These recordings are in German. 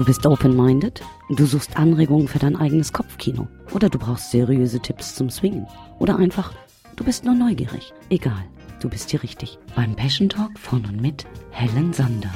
bist open-minded, du suchst Anregungen für dein eigenes Kopfkino oder du brauchst seriöse Tipps zum Swingen oder einfach, du bist nur neugierig. Egal, du bist hier richtig beim Passion Talk von und mit Helen Sander.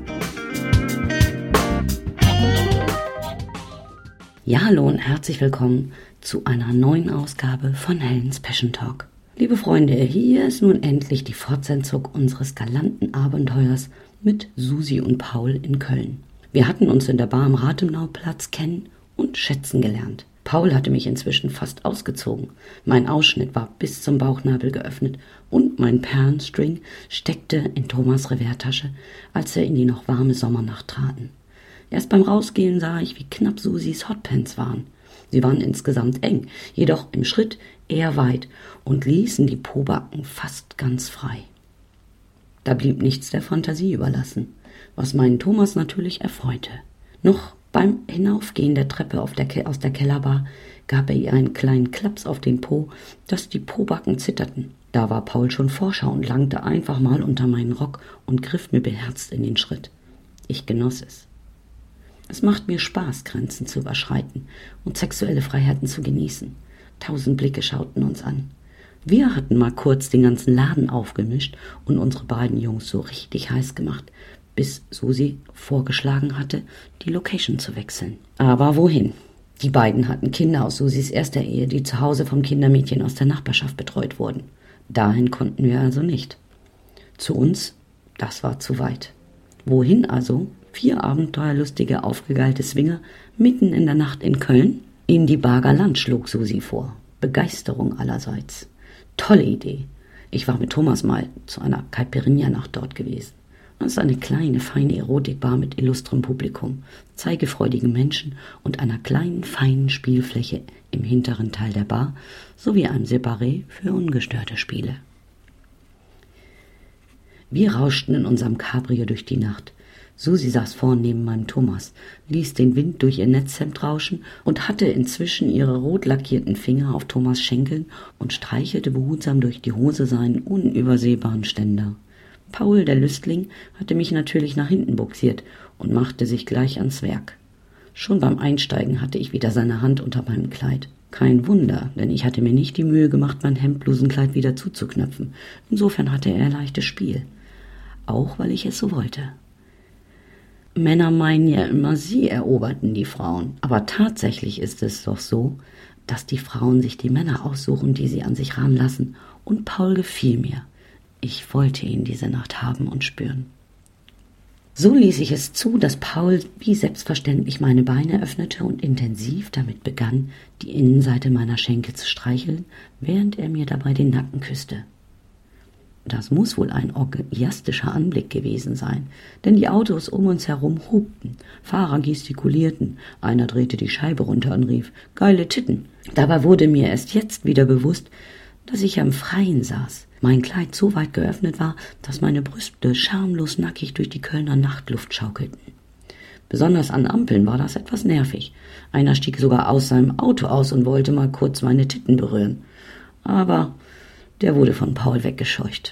Ja, hallo und herzlich willkommen zu einer neuen Ausgabe von Helens Passion Talk. Liebe Freunde, hier ist nun endlich die Fortsetzung unseres galanten Abenteuers mit Susi und Paul in Köln. Wir hatten uns in der Bar am Rathenauplatz kennen und schätzen gelernt. Paul hatte mich inzwischen fast ausgezogen. Mein Ausschnitt war bis zum Bauchnabel geöffnet und mein Perlenstring steckte in Thomas' Revertasche, als wir in die noch warme Sommernacht traten. Erst beim Rausgehen sah ich, wie knapp Susis Hotpants waren. Sie waren insgesamt eng, jedoch im Schritt eher weit und ließen die Pobacken fast ganz frei. Da blieb nichts der Fantasie überlassen, was meinen Thomas natürlich erfreute. Noch beim Hinaufgehen der Treppe aus der Kellerbar gab er ihr einen kleinen Klaps auf den Po, dass die Pobacken zitterten. Da war Paul schon forscher und langte einfach mal unter meinen Rock und griff mir beherzt in den Schritt. Ich genoss es. Es macht mir Spaß, Grenzen zu überschreiten und sexuelle Freiheiten zu genießen. 1000 Blicke schauten uns an. Wir hatten mal kurz den ganzen Laden aufgemischt und unsere beiden Jungs so richtig heiß gemacht, bis Susi vorgeschlagen hatte, die Location zu wechseln. Aber wohin? Die beiden hatten Kinder aus Susis erster Ehe, die zu Hause vom Kindermädchen aus der Nachbarschaft betreut wurden. Dahin konnten wir also nicht. Zu uns, das war zu weit. Wohin also? 4 abenteuerlustige, aufgegeilte Swinger mitten in der Nacht in Köln? In die Bar Galant schlug Susi vor. Begeisterung allerseits. Tolle Idee. Ich war mit Thomas mal zu einer Caipirinha-Nacht dort gewesen. Das ist eine kleine, feine Erotikbar mit illustrem Publikum, zeigefreudigen Menschen und einer kleinen, feinen Spielfläche im hinteren Teil der Bar sowie einem Separé für ungestörte Spiele. Wir rauschten in unserem Cabrio durch die Nacht. Susi saß vorn neben meinem Thomas, ließ den Wind durch ihr Netzhemd rauschen und hatte inzwischen ihre rot lackierten Finger auf Thomas' Schenkeln und streichelte behutsam durch die Hose seinen unübersehbaren Ständer. Paul, der Lüstling, hatte mich natürlich nach hinten bugsiert und machte sich gleich ans Werk. Schon beim Einsteigen hatte ich wieder seine Hand unter meinem Kleid. Kein Wunder, denn ich hatte mir nicht die Mühe gemacht, mein Hemdblusenkleid wieder zuzuknöpfen. Insofern hatte er leichtes Spiel. Auch weil ich es so wollte. Männer meinen ja immer, sie eroberten die Frauen. Aber tatsächlich ist es doch so, dass die Frauen sich die Männer aussuchen, die sie an sich ranlassen. Und Paul gefiel mir. Ich wollte ihn diese Nacht haben und spüren. So ließ ich es zu, dass Paul wie selbstverständlich meine Beine öffnete und intensiv damit begann, die Innenseite meiner Schenkel zu streicheln, während er mir dabei den Nacken küsste. Das muss wohl ein orgiastischer Anblick gewesen sein, denn die Autos um uns herum hupten, Fahrer gestikulierten, einer drehte die Scheibe runter und rief, »Geile Titten!« Dabei wurde mir erst jetzt wieder bewusst, dass ich am Freien saß, mein Kleid so weit geöffnet war, dass meine Brüste schamlos nackig durch die Kölner Nachtluft schaukelten. Besonders an Ampeln war das etwas nervig. Einer stieg sogar aus seinem Auto aus und wollte mal kurz meine Titten berühren. Aber der wurde von Paul weggescheucht.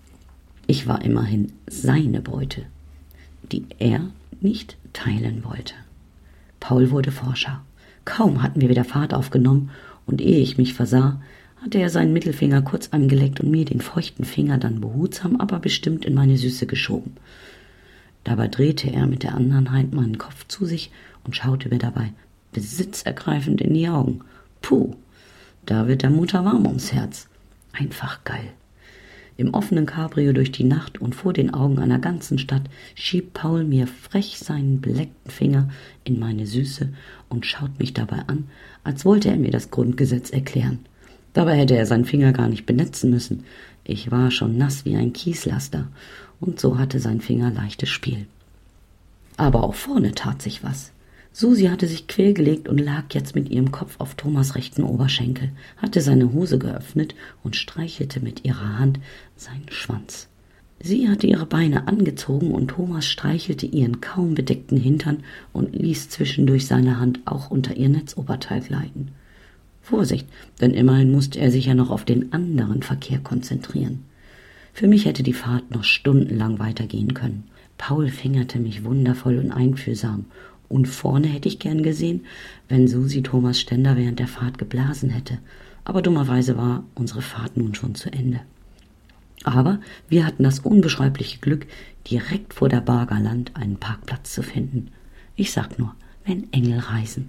Ich war immerhin seine Beute, die er nicht teilen wollte. Paul wurde forscher. Kaum hatten wir wieder Fahrt aufgenommen, und ehe ich mich versah, hatte er seinen Mittelfinger kurz angeleckt und mir den feuchten Finger dann behutsam, aber bestimmt in meine Süße geschoben. Dabei drehte er mit der anderen Hand meinen Kopf zu sich und schaute mir dabei besitzergreifend in die Augen. Puh, da wird der Mutter warm ums Herz. Einfach geil. Im offenen Cabrio durch die Nacht und vor den Augen einer ganzen Stadt schiebt Paul mir frech seinen beleckten Finger in meine Süße und schaut mich dabei an, als wollte er mir das Grundgesetz erklären. Dabei hätte er seinen Finger gar nicht benetzen müssen. Ich war schon nass wie ein Kieslaster, und so hatte sein Finger leichtes Spiel. Aber auch vorne tat sich was. Susi hatte sich quergelegt und lag jetzt mit ihrem Kopf auf Thomas' rechten Oberschenkel, hatte seine Hose geöffnet und streichelte mit ihrer Hand seinen Schwanz. Sie hatte ihre Beine angezogen und Thomas streichelte ihren kaum bedeckten Hintern und ließ zwischendurch seine Hand auch unter ihr Netzoberteil gleiten. Vorsicht, denn immerhin musste er sich ja noch auf den anderen Verkehr konzentrieren. Für mich hätte die Fahrt noch stundenlang weitergehen können. Paul fingerte mich wundervoll und einfühlsam, Und vorne hätte ich gern gesehen, wenn Susi Thomas Ständer während der Fahrt geblasen hätte. Aber dummerweise war unsere Fahrt nun schon zu Ende. Aber wir hatten das unbeschreibliche Glück, direkt vor der Bargerland einen Parkplatz zu finden. Ich sag nur, wenn Engel reisen.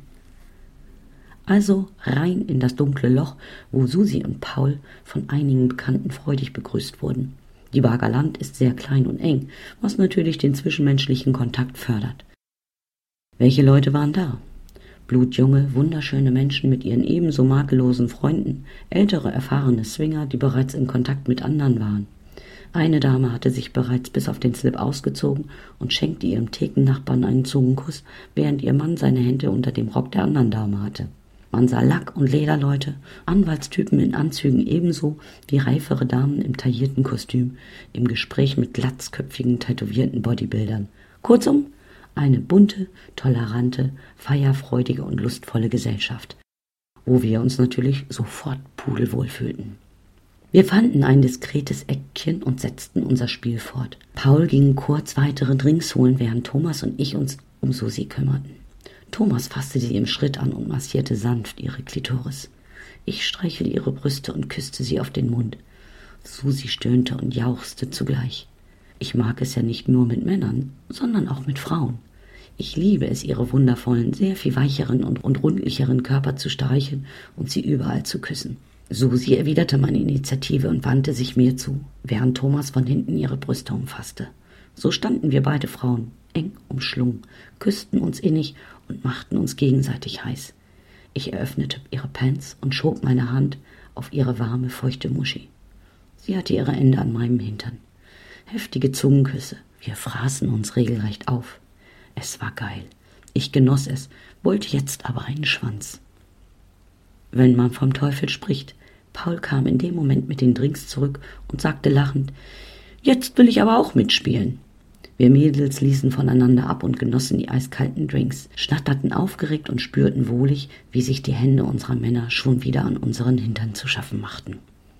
Also rein in das dunkle Loch, wo Susi und Paul von einigen Bekannten freudig begrüßt wurden. Die Bargerland ist sehr klein und eng, was natürlich den zwischenmenschlichen Kontakt fördert. Welche Leute waren da? Blutjunge, wunderschöne Menschen mit ihren ebenso makellosen Freunden, ältere, erfahrene Swinger, die bereits in Kontakt mit anderen waren. Eine Dame hatte sich bereits bis auf den Slip ausgezogen und schenkte ihrem Thekennachbarn einen Zungenkuss, während ihr Mann seine Hände unter dem Rock der anderen Dame hatte. Man sah Lack- und Lederleute, Anwaltstypen in Anzügen ebenso wie reifere Damen im taillierten Kostüm, im Gespräch mit glatzköpfigen, tätowierten Bodybuildern. Kurzum, eine bunte, tolerante, feierfreudige und lustvolle Gesellschaft, wo wir uns natürlich sofort pudelwohl fühlten. Wir fanden ein diskretes Eckchen und setzten unser Spiel fort. Paul ging kurz weitere Drinks holen, während Thomas und ich uns um Susi kümmerten. Thomas fasste sie im Schritt an und massierte sanft ihre Klitoris. Ich streichelte ihre Brüste und küsste sie auf den Mund. Susi stöhnte und jauchzte zugleich. Ich mag es ja nicht nur mit Männern, sondern auch mit Frauen. Ich liebe es, ihre wundervollen, sehr viel weicheren und rundlicheren Körper zu streicheln und sie überall zu küssen. Susi erwiderte meine Initiative und wandte sich mir zu, während Thomas von hinten ihre Brüste umfasste. So standen wir beide Frauen, eng umschlungen, küssten uns innig und machten uns gegenseitig heiß. Ich eröffnete ihre Pants und schob meine Hand auf ihre warme, feuchte Muschi. Sie hatte ihre Hände an meinem Hintern. Heftige Zungenküsse, wir fraßen uns regelrecht auf. Es war geil. Ich genoss es, wollte jetzt aber einen Schwanz. Wenn man vom Teufel spricht, Paul kam in dem Moment mit den Drinks zurück und sagte lachend, »Jetzt will ich aber auch mitspielen.« Wir Mädels ließen voneinander ab und genossen die eiskalten Drinks, schnatterten aufgeregt und spürten wohlig, wie sich die Hände unserer Männer schon wieder an unseren Hintern zu schaffen machten.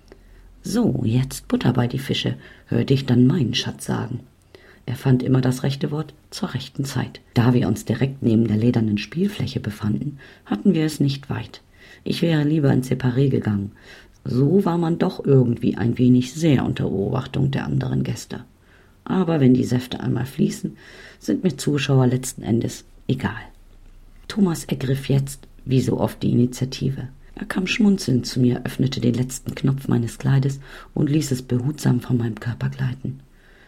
»So, jetzt Butter bei die Fische«, hörte ich dann meinen Schatz sagen. Er fand immer das rechte Wort zur rechten Zeit. Da wir uns direkt neben der ledernen Spielfläche befanden, hatten wir es nicht weit. Ich wäre lieber ins Separé gegangen. So war man doch irgendwie ein wenig sehr unter Beobachtung der anderen Gäste. Aber wenn die Säfte einmal fließen, sind mir Zuschauer letzten Endes egal. Thomas ergriff jetzt, wie so oft, die Initiative. Er kam schmunzelnd zu mir, öffnete den letzten Knopf meines Kleides und ließ es behutsam von meinem Körper gleiten.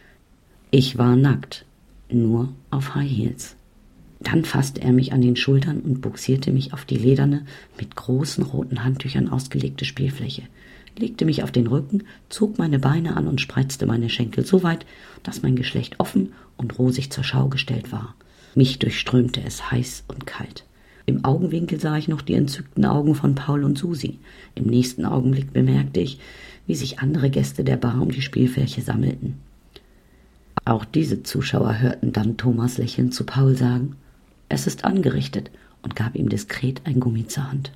Ich war nackt, nur auf High Heels. Dann fasste er mich an den Schultern und buxierte mich auf die lederne, mit großen roten Handtüchern ausgelegte Spielfläche, legte mich auf den Rücken, zog meine Beine an und spreizte meine Schenkel so weit, dass mein Geschlecht offen und rosig zur Schau gestellt war. Mich durchströmte es heiß und kalt. Im Augenwinkel sah ich noch die entzückten Augen von Paul und Susi. Im nächsten Augenblick bemerkte ich, wie sich andere Gäste der Bar um die Spielfläche sammelten. Auch diese Zuschauer hörten dann Thomas lächelnd zu Paul sagen, »Es ist angerichtet«, und gab ihm diskret ein Gummi zur Hand.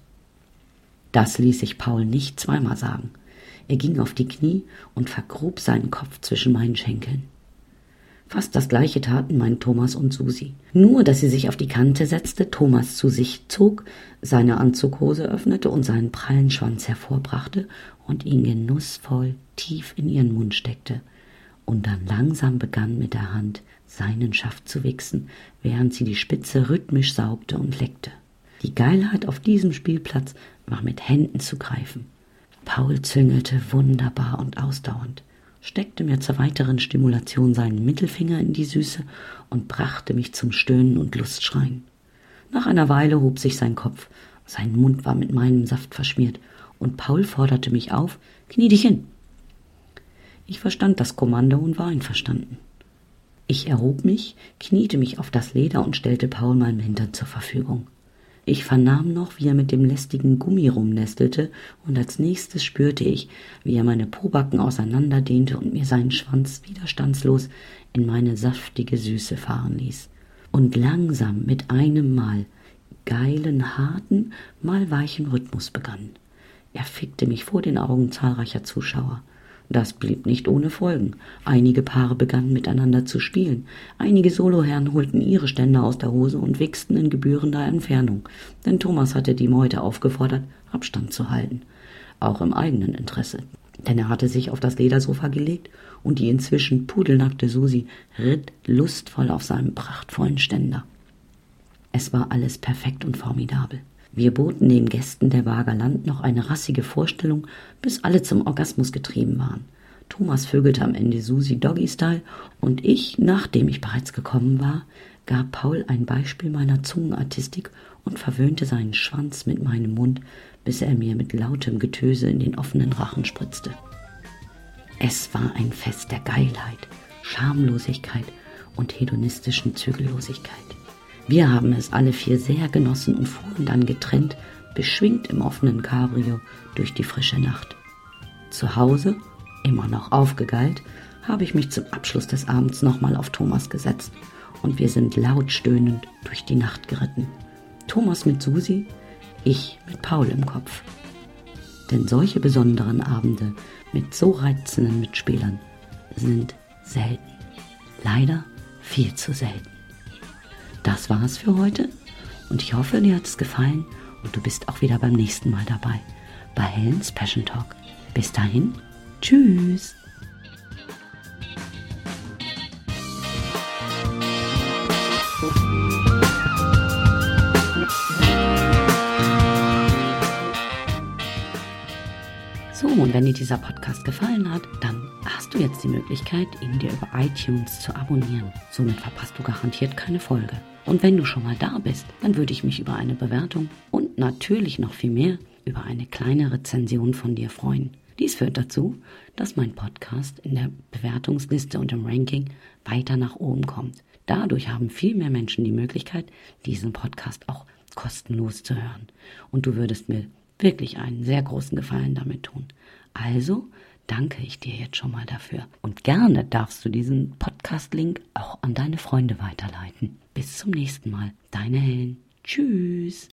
Das ließ sich Paul nicht zweimal sagen. Er ging auf die Knie und vergrub seinen Kopf zwischen meinen Schenkeln. Fast das Gleiche taten mein Thomas und Susi. Nur, dass sie sich auf die Kante setzte, Thomas zu sich zog, seine Anzughose öffnete und seinen prallen Schwanz hervorbrachte und ihn genussvoll tief in ihren Mund steckte und dann langsam begann mit der Hand seinen Schaft zu wichsen, während sie die Spitze rhythmisch saugte und leckte. Die Geilheit auf diesem Spielplatz war mit Händen zu greifen. Paul züngelte wunderbar und ausdauernd, steckte mir zur weiteren Stimulation seinen Mittelfinger in die Süße und brachte mich zum Stöhnen und Lustschreien. Nach einer Weile hob sich sein Kopf, sein Mund war mit meinem Saft verschmiert, und Paul forderte mich auf, »Knie dich hin!« Ich verstand das Kommando und war einverstanden. Ich erhob mich, kniete mich auf das Leder und stellte Paul meinen Hintern zur Verfügung. Ich vernahm noch, wie er mit dem lästigen Gummi rumnestelte, und als nächstes spürte ich, wie er meine Pobacken auseinanderdehnte und mir seinen Schwanz widerstandslos in meine saftige Süße fahren ließ. Und langsam mit einem Mal geilen, harten, mal weichen Rhythmus begann. Er fickte mich vor den Augen zahlreicher Zuschauer. Das blieb nicht ohne Folgen. Einige Paare begannen miteinander zu spielen. Einige Soloherren holten ihre Ständer aus der Hose und wichsten in gebührender Entfernung. Denn Thomas hatte die Meute aufgefordert, Abstand zu halten. Auch im eigenen Interesse. Denn er hatte sich auf das Ledersofa gelegt und die inzwischen pudelnackte Susi ritt lustvoll auf seinem prachtvollen Ständer. Es war alles perfekt und formidabel. Wir boten den Gästen der Bar Galant noch eine rassige Vorstellung, bis alle zum Orgasmus getrieben waren. Thomas vögelte am Ende Susi Doggy-Style und ich, nachdem ich bereits gekommen war, gab Paul ein Beispiel meiner Zungenartistik und verwöhnte seinen Schwanz mit meinem Mund, bis er mir mit lautem Getöse in den offenen Rachen spritzte. Es war ein Fest der Geilheit, Schamlosigkeit und hedonistischen Zügellosigkeit. Wir haben es alle 4 sehr genossen und fuhren dann getrennt, beschwingt im offenen Cabrio durch die frische Nacht. Zu Hause, immer noch aufgegeilt, habe ich mich zum Abschluss des Abends nochmal auf Thomas gesetzt und wir sind laut stöhnend durch die Nacht geritten. Thomas mit Susi, ich mit Paul im Kopf. Denn solche besonderen Abende mit so reizenden Mitspielern sind selten. Leider viel zu selten. Das war es für heute und ich hoffe, dir hat es gefallen und du bist auch wieder beim nächsten Mal dabei bei Helens Passion Talk. Bis dahin, tschüss! So, und wenn dir dieser Podcast gefallen hat, dann hast du jetzt die Möglichkeit, ihn dir über iTunes zu abonnieren. Somit verpasst du garantiert keine Folge. Und wenn du schon mal da bist, dann würde ich mich über eine Bewertung und natürlich noch viel mehr über eine kleine Rezension von dir freuen. Dies führt dazu, dass mein Podcast in der Bewertungsliste und im Ranking weiter nach oben kommt. Dadurch haben viel mehr Menschen die Möglichkeit, diesen Podcast auch kostenlos zu hören. Und du würdest mir wirklich einen sehr großen Gefallen damit tun. Also danke ich dir jetzt schon mal dafür. Und gerne darfst du diesen Podcast-Link auch an deine Freunde weiterleiten. Bis zum nächsten Mal. Deine Helen. Tschüss.